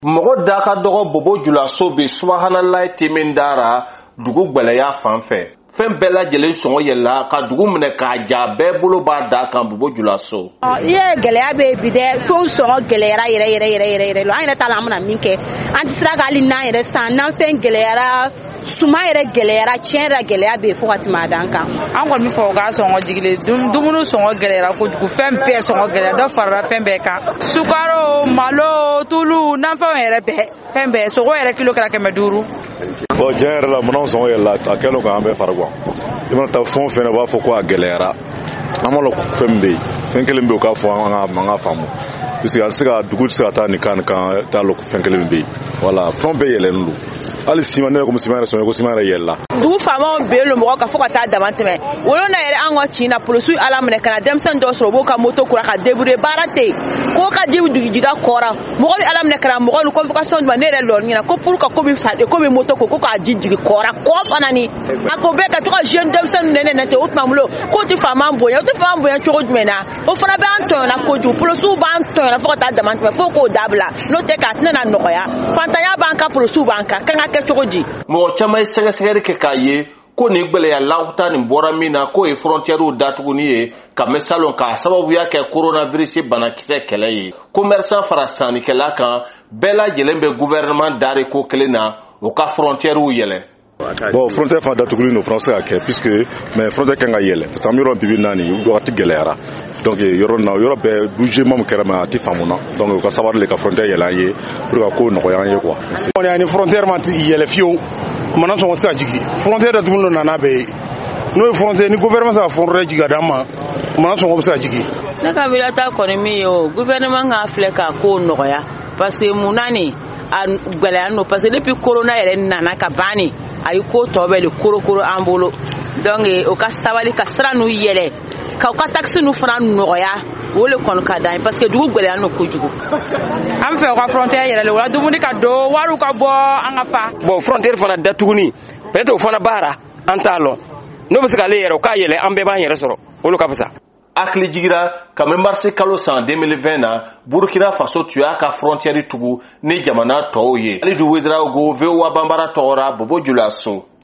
Mogo daka dogo bobo jula so be subhanallah temendara dugu gbeleya fanfɛ fɛn bɛɛ lajɛlen sɔngɔ yɛlɛla ka dugu minɛ k'a ja bɛɛ bolo b'a da kan bobo jula so. Ye gɛlɛya bɛ bi dɛ fo sɔngɔ gɛlɛyara yɛrɛ an yɛrɛ ta la an bɛna min kɛ an tɛ sira k'ali n'an yɛrɛ san n'an fɛn gɛlɛyara suma yɛrɛ gɛlɛyara tiɲɛ yɛrɛ gɛlɛya bɛ fo ka tɛmɛ a dan kan. An kɔni bɛ fɔ k'a sɔngɔ jigilen dumuni sɔngɔ gɛlɛyara kojugu fɛn bɛɛ sɔngɔ gɛlɛyara dɔ farala fɛn bɛɛ kan sukaro malo tulu nafɛnw yɛrɛ bɛɛ fɛn bɛɛ sogo yɛrɛ kilo kɛra 500. Bon diɲɛ yɛrɛ la minɛnw sɔngɔ yɛlɛla a kɛlen kan an bɛɛ fara i mana taa fɛn o fɛn b'a fɔ ko a gɛlɛyara an ma fɛn min bɛ yen fɛn kelen bɛ yen k'a fɔ an ka faamu puisque a tɛ se ka dugu tɛ se ka taa nin kan t'a lɔ fɛn kelen min bɛ yen voilà fɛn bɛɛ yɛlɛlen don hali siman ne yɛrɛ ko siman yɛrɛ sɔngɔ ko siman yɛrɛ yɛlɛla. Dugu faamaw bɛ yen mɔgɔ ka fɔ ka taa dama tɛmɛ wolo na yɛrɛ an ka ci na polisiw ala minɛ kana denmisɛnnin dɔw sɔrɔ u b'u ka moto kura ka débrouiller baara tɛ yen ko ka jiw dugujida kɔra mɔgɔ bɛ ala minɛ kana mɔgɔ ni convocation ma ne yɛrɛ lɔ ɲɛna ko pour que ko min fa ko min moto ko k'a ji jigi kɔra kɔ fana ni a ko bɛɛ ka to ka jeune denmisɛnnin nɛnɛ ten o tuma bolo k'o tɛ faama bonya o tɛ faama bonya cogo jumɛn na o fana bɛ an tɔɲɔna kojugu polisiw b'an tɔɲɔna fo ka taa dama tɛmɛ fo k'o dabila n'o tɛ k'a tɛna nɔgɔya fantanya b'an kan polisiw b'an kan kan ka kɛ cogo di. Mɔgɔ caman ye sɛgɛsɛgɛli kɛ k'a ye ko nin gbɛlɛya lawuta nin bɔra min na k'o ye frontières datuguni ye ka mɛn salon k'a sababuya kɛ coronavirus banakisɛ kɛlɛ ye commerçant fara sannikɛla kan bɛɛ lajɛlen bɛ gouvernement dari ko kelen na o ka frontières yɛlɛ. Bon frontière fana datuguli no français a kɛ puisque mais frontière kan ka yɛlɛ parce que an yɔrɔ bibi naani wagati gɛlɛyara donc yɔrɔ bɛɛ bougement min kɛra ma a tɛ faamuna donc u ka sabari le ka frontière yɛlɛ an ye pour que ko nɔgɔya an ye quoi. On est ni frontière ma yɛlɛ fiyewu mana sɔngɔ tɛ se ka jigin frontière datuguli no nana bɛɛ ye n'o ye frontière ni gouvernement sera frontière jigin ka d'an ma mana sɔngɔ bɛ se ka jigin. Ne ka milata kɔni min ye o gouvernement ka filɛ ka ko nɔgɔya parce que munna ni a gɛlɛya no parce que depuis corona yɛrɛ nana ka ban ni a ye ko tɔ bɛ le korokoro an bolo donc o ka sabali ka sira n'u yɛlɛ ka ka taxi n'u fana nɔgɔya o le kɔni ka d'an ye parce que dugu gɛlɛya no kojugu. An fɛ u ka frontière yɛlɛ wala dumuni ka don wariw ka bɔ an ka fa. Bon frontière fana datuguni peut-être o fana baara an t'a lɔn n'o bɛ se k'ale yɛrɛ o k'a yɛlɛ an bɛɛ b'an yɛrɛ sɔrɔ olu ka fisa. Hakili jigira kabini mars kalo san 2020 na Burkina Faso tun y'a ka frontière tugu ni jamana tɔw ye. Alidu Ouedraogo VOA Bambara tɔgɔra Bobo Jula So.